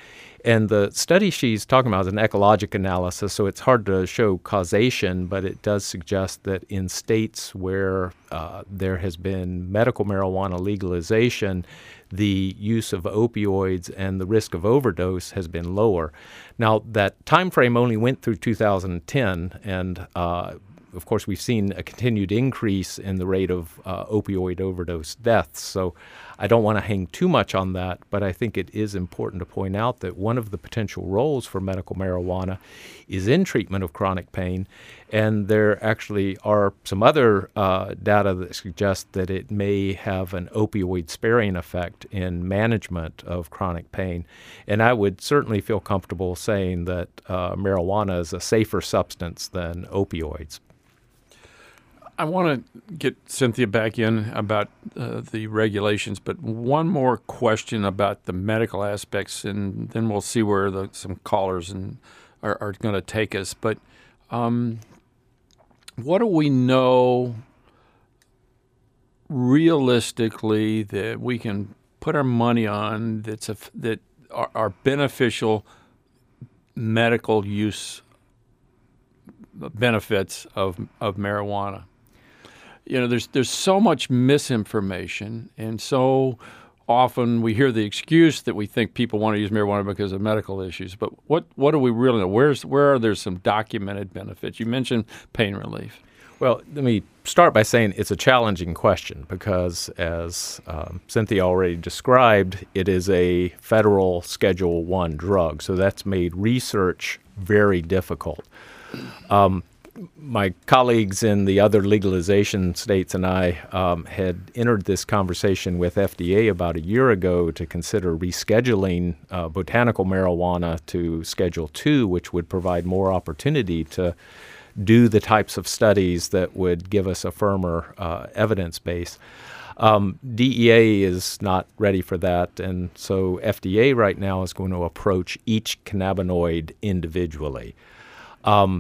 And the study she's talking about is an ecologic analysis, so it's hard to show causation, but it does suggest that in states where uh, there has been medical marijuana legalization, the use of opioids and the risk of overdose has been lower. Now, that time frame only went through two thousand ten, and uh, of course, we've seen a continued increase in the rate of uh, opioid overdose deaths. So I don't want to hang too much on that, but I think it is important to point out that one of the potential roles for medical marijuana is in treatment of chronic pain. And there actually are some other uh, data that suggest that it may have an opioid-sparing effect in management of chronic pain. And I would certainly feel comfortable saying that uh, marijuana is a safer substance than opioids. I want to get Cynthia back in about uh, the regulations, but one more question about the medical aspects, and then we'll see where the, some callers and are, are going to take us. But um, what do we know realistically that we can put our money on that's a, that are, are beneficial medical use benefits of of marijuana? You know, there's there's so much misinformation, and so often we hear the excuse that we think people want to use marijuana because of medical issues. But what what do we really know? Where's where are there some documented benefits? You mentioned pain relief. Well, let me start by saying it's a challenging question because, as um, Cynthia already described, it is a federal Schedule One drug, so that's made research very difficult. Um, My colleagues in the other legalization states and I um, had entered this conversation with F D A about a year ago to consider rescheduling uh, botanical marijuana to Schedule Two, which would provide more opportunity to do the types of studies that would give us a firmer uh, evidence base. Um, D E A is not ready for that, and so F D A right now is going to approach each cannabinoid individually. Um,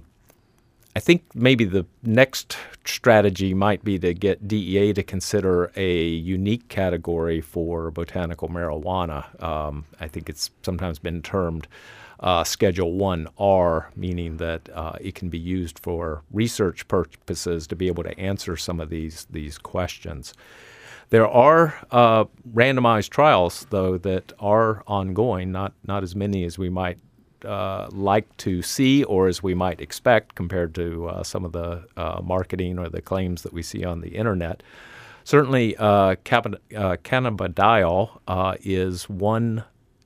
I think maybe the next strategy might be to get D E A to consider a unique category for botanical marijuana. Um, I think it's sometimes been termed uh, Schedule one R, meaning that uh, it can be used for research purposes to be able to answer some of these, these questions. There are uh, randomized trials, though, that are ongoing, not, not as many as we might Uh, like to see or as we might expect compared to uh, some of the uh, marketing or the claims that we see on the internet. Certainly, uh, cab- uh, cannabidiol uh, is one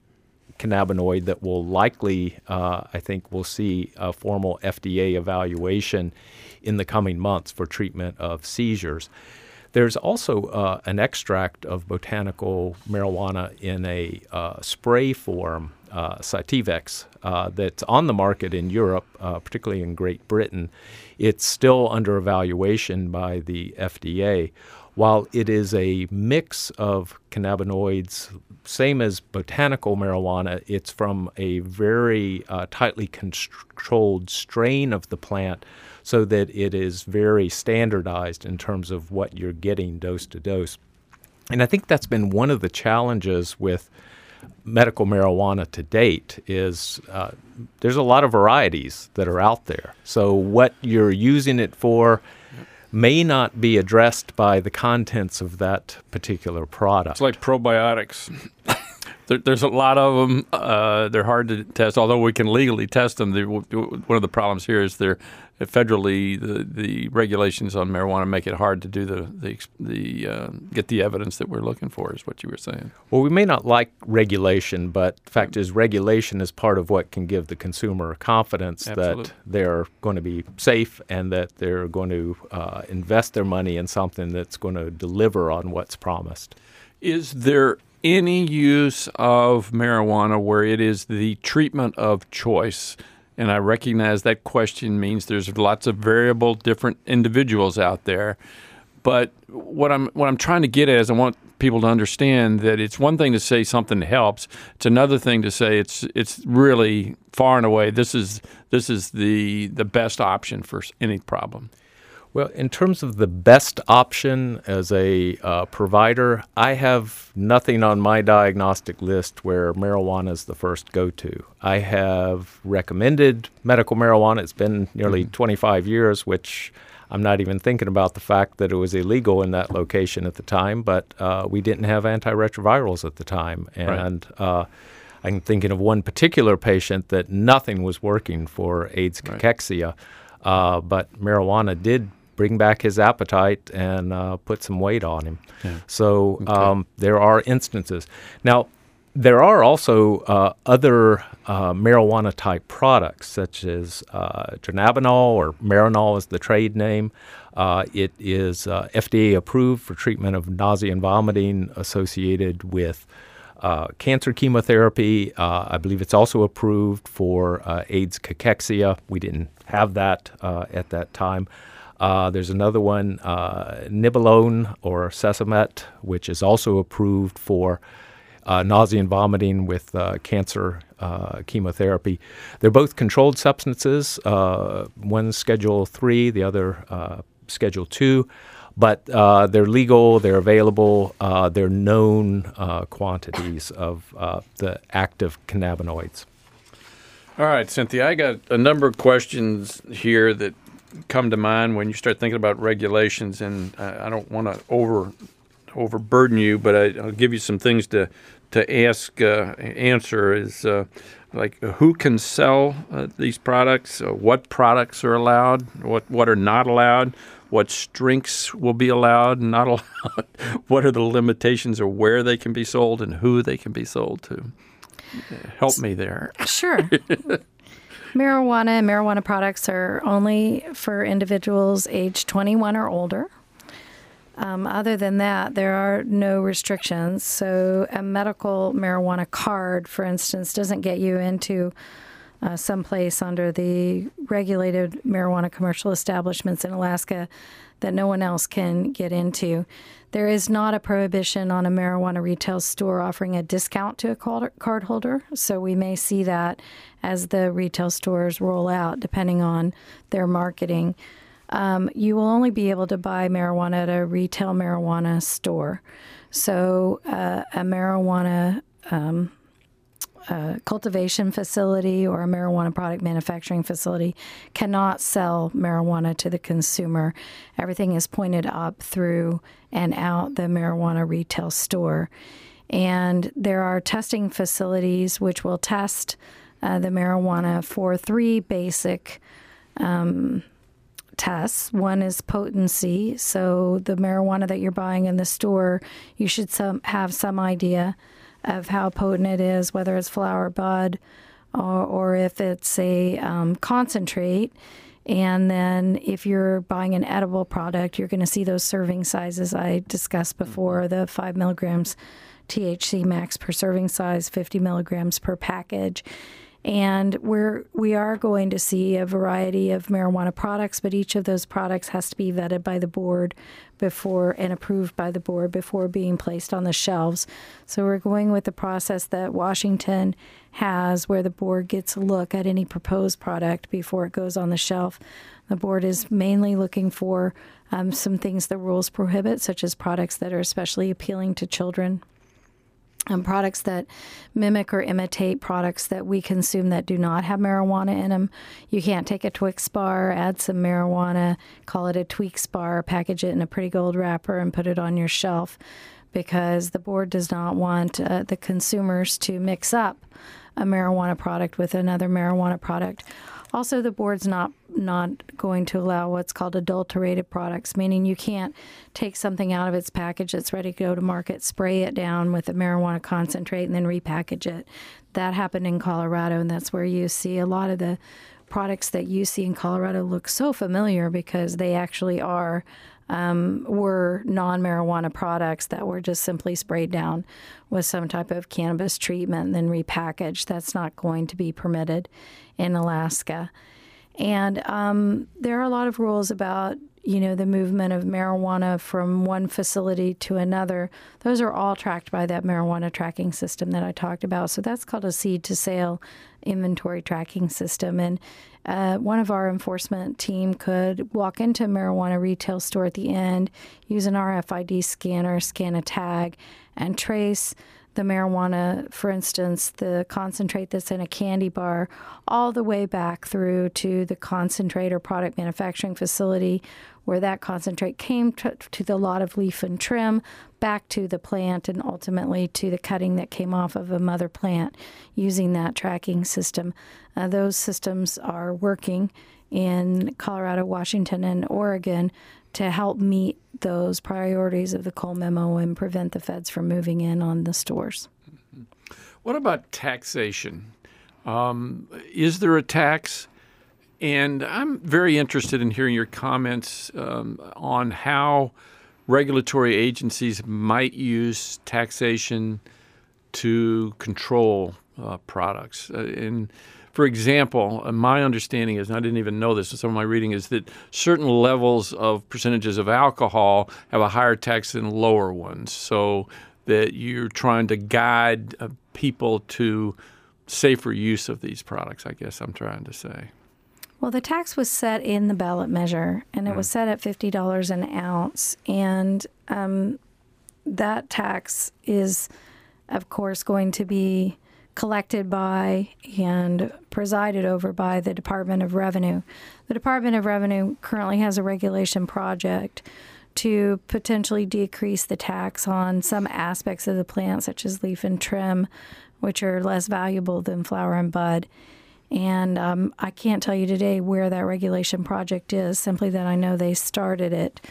cannabinoid that will likely, uh, I think, will see a formal F D A evaluation in the coming months for treatment of seizures. There's also uh, an extract of botanical marijuana in a uh, spray form, uh, Sativex, uh, that's on the market in Europe, uh, particularly in Great Britain. It's still under evaluation by the F D A. While it is a mix of cannabinoids, same as botanical marijuana, it's from a very uh, tightly controlled strain of the plant, so that it is very standardized in terms of what you're getting dose to dose. And I think that's been one of the challenges with medical marijuana to date is uh, there's a lot of varieties that are out there. So what you're using it for may not be addressed by the contents of that particular product. It's like probiotics. there, there's a lot of them. Uh, they're hard to test, although we can legally test them. The, one of the problems here is they're federally the, the regulations on marijuana make it hard to do the the, the uh, get the evidence that we're looking for, is what you were saying. Well, we may not like regulation, but the fact is regulation is part of what can give the consumer confidence Absolutely. that they're going to be safe and that they're going to uh, invest their money in something that's going to deliver on what's promised. Is there any use of marijuana where it is the treatment of choice? And I recognize that question means there's lots of variable, different individuals out there. But what I'm what I'm trying to get at is I want people to understand that it's one thing to say something helps. It's another thing to say it's it's really far and away this is this is the the best option for any problem. Well, in terms of the best option as a uh, provider, I have nothing on my diagnostic list where marijuana is the first go-to. I have recommended medical marijuana. It's been nearly mm-hmm. twenty-five years, which I'm not even thinking about the fact that it was illegal in that location at the time, but uh, we didn't have antiretrovirals at the time. And right. uh, I'm thinking of one particular patient that nothing was working for AIDS cachexia, right. uh, but marijuana did bring back his appetite and uh, put some weight on him. Yeah. So okay. um, there are instances. Now, there are also uh, other uh, marijuana-type products, such as uh, dronabinol, or Marinol is the trade name. Uh, it is uh, F D A approved for treatment of nausea and vomiting associated with uh, cancer chemotherapy. Uh, I believe it's also approved for uh, AIDS cachexia. We didn't have that uh, at that time. Uh, there's another one, uh, Nibolone or Sesamet, which is also approved for uh, nausea and vomiting with uh, cancer uh, chemotherapy. They're both controlled substances. Uh, one's Schedule three, the other uh, Schedule two. But uh, they're legal, they're available, uh, they're known uh, quantities of uh, the active cannabinoids. All right, Cynthia, I got a number of questions here that come to mind when you start thinking about regulations, and I, I don't want to over overburden you, but I, I'll give you some things to to ask uh, answer. Is uh, like uh, who can sell uh, these products? Uh, what products are allowed? What what are not allowed? What strengths will be allowed and not allowed? What are the limitations of where they can be sold and who they can be sold to? Help me there. Sure. Marijuana and marijuana products are only for individuals age twenty-one or older. Um, other than that, there are no restrictions. So a medical marijuana card, for instance, doesn't get you into uh, someplace under the regulated marijuana commercial establishments in Alaska that no one else can get into. There is not a prohibition on a marijuana retail store offering a discount to a card holder, so we may see that as the retail stores roll out, depending on their marketing. Um, you will only be able to buy marijuana at a retail marijuana store. So uh, a marijuana um, uh, cultivation facility or a marijuana product manufacturing facility cannot sell marijuana to the consumer. Everything is pointed up through and out the marijuana retail store. And there are testing facilities which will test uh, the marijuana for three basic um, tests. One is potency. So the marijuana that you're buying in the store, you should some, have some idea of how potent it is, whether it's flower bud or, or if it's a um, concentrate. And then if you're buying an edible product, you're going to see those serving sizes I discussed before, the five milligrams T H C max per serving size, fifty milligrams per package. And we're, we are going to see a variety of marijuana products, but each of those products has to be vetted by the board before and approved by the board before being placed on the shelves. So we're going with the process that Washington has, where the board gets a look at any proposed product before it goes on the shelf. The board is mainly looking for um, some things the rules prohibit, such as products that are especially appealing to children. Um, products that mimic or imitate products that we consume that do not have marijuana in them. You can't take a Twix bar, add some marijuana, call it a Tweaks bar, package it in a pretty gold wrapper, and put it on your shelf, because the board does not want uh, the consumers to mix up a marijuana product with another marijuana product. Also, the board's not not going to allow what's called adulterated products, meaning you can't take something out of its package that's ready to go to market, spray it down with a marijuana concentrate, and then repackage it. That happened in Colorado, and that's where you see a lot of the products that you see in Colorado look so familiar, because they actually are um, were non-marijuana products that were just simply sprayed down with some type of cannabis treatment and then repackaged. That's not going to be permitted in Alaska. And um, there are a lot of rules about, you know, the movement of marijuana from one facility to another. Those are all tracked by that marijuana tracking system that I talked about. So that's called a seed to sale inventory tracking system. And uh, one of our enforcement team could walk into a marijuana retail store at the end, use an R F I D scanner, scan a tag, and trace the marijuana, for instance, the concentrate that's in a candy bar, all the way back through to the concentrate or product manufacturing facility where that concentrate came to, to the lot of leaf and trim, back to the plant, and ultimately to the cutting that came off of a mother plant using that tracking system. Uh, those systems are working in Colorado, Washington, and Oregon to help meet those priorities of the Cole Memo and prevent the feds from moving in on the stores. What about taxation? Um, is there a tax? And I'm very interested in hearing your comments um, on how regulatory agencies might use taxation to control uh, products. Uh, and for example, uh, my understanding is, and I didn't even know this, some of my reading is that certain levels of percentages of alcohol have a higher tax than lower ones, so that you're trying to guide uh, people to safer use of these products, I guess I'm trying to say. Well, the tax was set in the ballot measure, and it mm. was set at fifty dollars an ounce. And um, that tax is, of course, going to be collected by and presided over by the Department of Revenue. The Department of Revenue currently has a regulation project to potentially decrease the tax on some aspects of the plant, such as leaf and trim, which are less valuable than flower and bud. And um, I can't tell you today where that regulation project is, simply that I know they started it.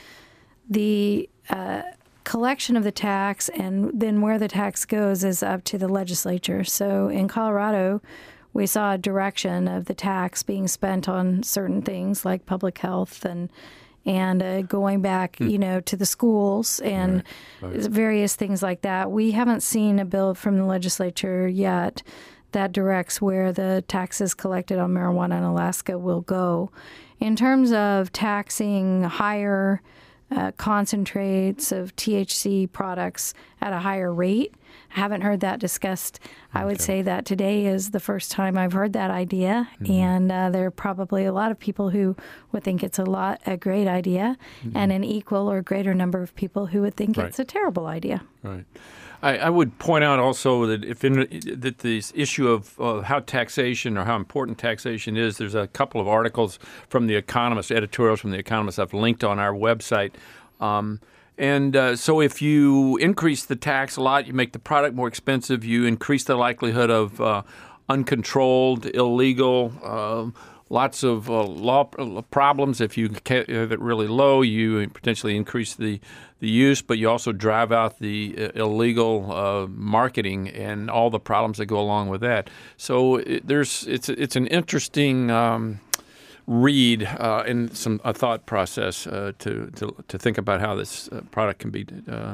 The uh, collection of the tax and then where the tax goes is up to the legislature. So in Colorado, we saw a direction of the tax being spent on certain things like public health and and uh, going back, hmm. you know, to the schools and right. Right. various things like that. We haven't seen a bill from the legislature yet that directs where the taxes collected on marijuana in Alaska will go. In terms of taxing higher uh, concentrates of T H C products at a higher rate, I haven't heard that discussed. Okay. I would say that today is the first time I've heard that idea, mm-hmm. and uh, there are probably a lot of people who would think it's a lot a great idea, mm-hmm. and an equal or greater number of people who would think right. it's a terrible idea. Right. I, I would point out also that if in, that this issue of uh, how taxation or how important taxation is, there's a couple of articles from The Economist, editorials from The Economist I've linked on our website. Um, and uh, so if you increase the tax a lot, you make the product more expensive, you increase the likelihood of uh, uncontrolled, illegal, uh, lots of uh, law problems. If you have it really low, you potentially increase the, the use, but you also drive out the uh, illegal uh, marketing and all the problems that go along with that. So it, there's it's it's an interesting um, read uh, and some a thought process uh, to, to to think about how this uh, product can be uh,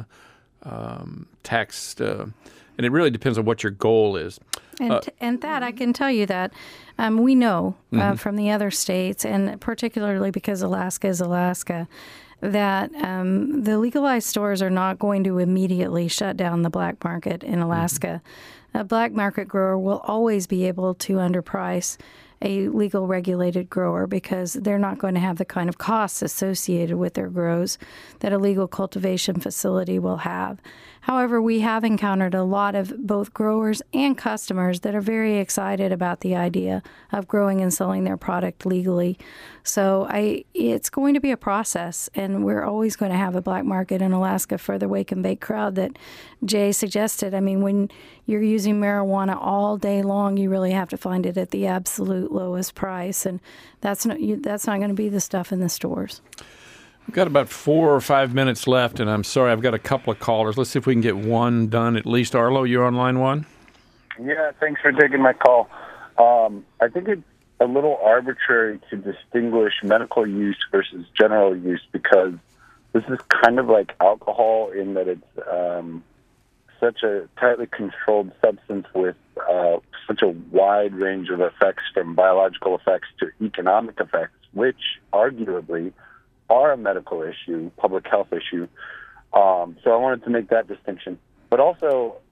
um, taxed. Uh, And it really depends on what your goal is. And, uh, and that, I can tell you that um, we know uh, mm-hmm. from the other states, and particularly because Alaska is Alaska, that um, the legalized stores are not going to immediately shut down the black market in Alaska. Mm-hmm. A black market grower will always be able to underprice a legal regulated grower because they're not going to have the kind of costs associated with their grows that a legal cultivation facility will have. However, we have encountered a lot of both growers and customers that are very excited about the idea of growing and selling their product legally. So I, it's going to be a process, and we're always going to have a black market in Alaska for the wake and bake crowd that Jay suggested. I mean, when you're using marijuana all day long, you really have to find it at the absolute lowest price, and that's not, you, that's not going to be the stuff in the stores. We've got about four or five minutes left, and I'm sorry, I've got a couple of callers. Let's see if we can get one done at least. Arlo, you're on line one? Yeah, thanks for taking my call. Um, I think it's a little arbitrary to distinguish medical use versus general use because this is kind of like alcohol in that it's um, such a tightly controlled substance with uh, such a wide range of effects, from biological effects to economic effects, which arguably are a medical issue, public health issue. Um, so I wanted to make that distinction. But also,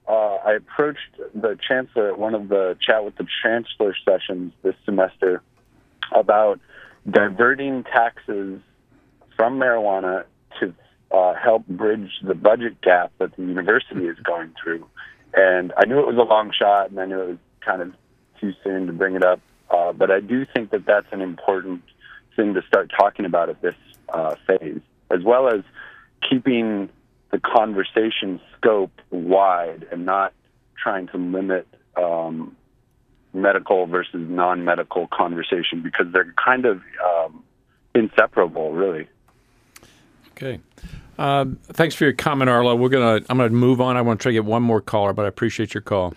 uh, I approached the chancellor at one of the Chat with the Chancellor sessions this semester about diverting taxes from marijuana to uh, help bridge the budget gap that the university is going through. And I knew it was a long shot, and I knew it was kind of too soon to bring it up. Uh, but I do think that that's an important thing to start talking about at this uh, phase, as well as keeping the conversation scope wide and not trying to limit um, medical versus non-medical conversation, because they're kind of um, inseparable, really. Okay. Um, thanks for your comment, Arlo. We're gonna. I'm gonna move on. I want to try to get one more caller, but I appreciate your call.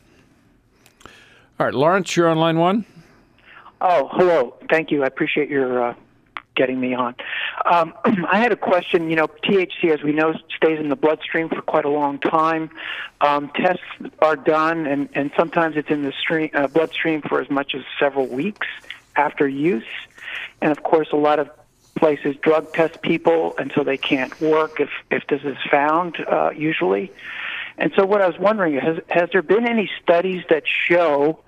All right, Lawrence, you're on line one. Oh, hello. Thank you. I appreciate your uh, getting me on. Um, I had a question. You know, T H C, as we know, stays in the bloodstream for quite a long time. Um, tests are done, and, and sometimes it's in the stream, uh, bloodstream for as much as several weeks after use. And, of course, a lot of places drug test people until they can't work if, if this is found, uh, usually. And so what I was wondering, has, has there been any studies that show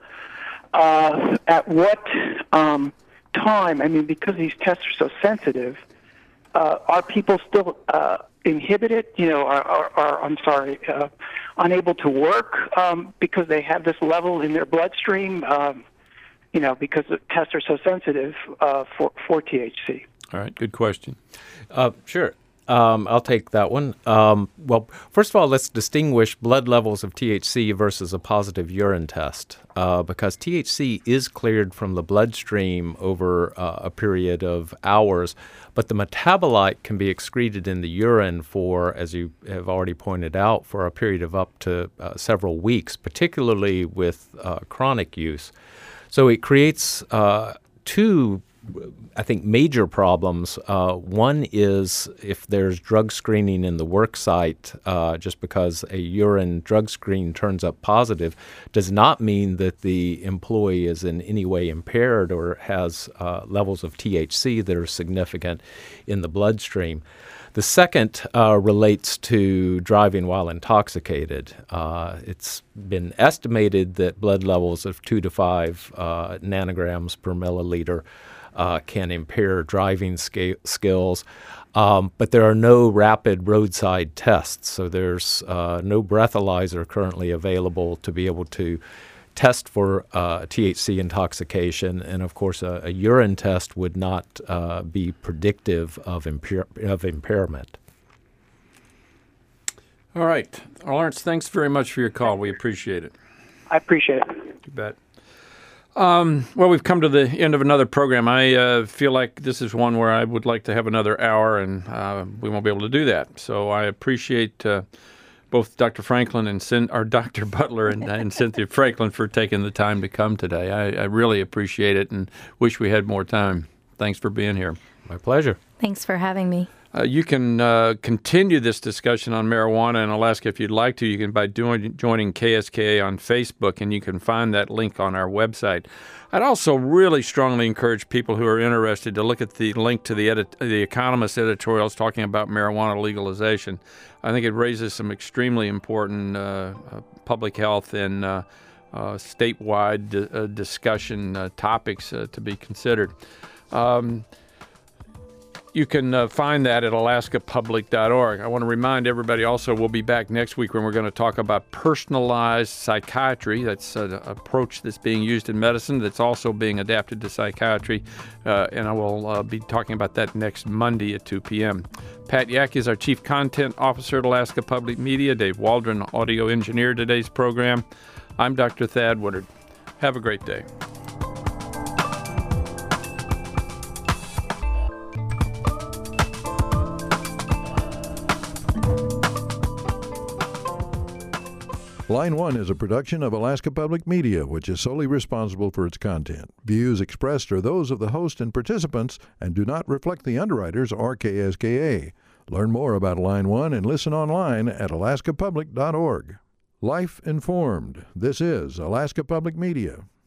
uh, at what um, time, I mean, because these tests are so sensitive, uh, are people still uh, inhibited, you know, are, are, are I'm sorry, uh, unable to work um, because they have this level in their bloodstream, um, you know, because the tests are so sensitive uh, for, for T H C? All right, good question. Uh, sure. Um, I'll take that one. Um, well, first of all, let's distinguish blood levels of T H C versus a positive urine test, uh, because T H C is cleared from the bloodstream over uh, a period of hours, but the metabolite can be excreted in the urine for, as you have already pointed out, for a period of up to uh, several weeks, particularly with uh, chronic use. So it creates uh, two I think, major problems. Uh, one is if there's drug screening in the work site, uh, just because a urine drug screen turns up positive does not mean that the employee is in any way impaired or has uh, levels of T H C that are significant in the bloodstream. The second uh, relates to driving while intoxicated. Uh, it's been estimated that blood levels of two to five uh, nanograms per milliliter Uh, can impair driving sca- skills, um, but there are no rapid roadside tests, so there's uh, no breathalyzer currently available to be able to test for uh, T H C intoxication, and of course a, a urine test would not uh, be predictive of, impair- of impairment. All right. Lawrence, thanks very much for your call. We appreciate it. I appreciate it. You bet. Um, well, we've come to the end of another program. I uh, feel like this is one where I would like to have another hour, and uh, we won't be able to do that. So I appreciate uh, both Doctor Franklin and Cin- or Doctor Butler and, and Cynthia Franklin for taking the time to come today. I, I really appreciate it and wish we had more time. Thanks for being here. My pleasure. Thanks for having me. Uh, you can uh, continue this discussion on marijuana in Alaska if you'd like to. You can by doing, joining K S K A on Facebook, and you can find that link on our website. I'd also really strongly encourage people who are interested to look at the link to the, edit, the Economist editorials talking about marijuana legalization. I think it raises some extremely important uh, uh, public health and uh, uh, statewide di- uh, discussion uh, topics uh, to be considered. Um, You can uh, find that at alaska public dot org. I want to remind everybody also we'll be back next week when we're going to talk about personalized psychiatry. That's an approach that's being used in medicine that's also being adapted to psychiatry. Uh, and I will uh, be talking about that next Monday at two p.m. Pat Yak is our Chief Content Officer at Alaska Public Media. Dave Waldron, audio engineer today's program. I'm Doctor Thad Woodard. Have a great day. Line One is a production of Alaska Public Media, which is solely responsible for its content. Views expressed are those of the host and participants and do not reflect the underwriters or K S K A. Learn more about Line One and listen online at alaska public dot org. Life informed. This is Alaska Public Media.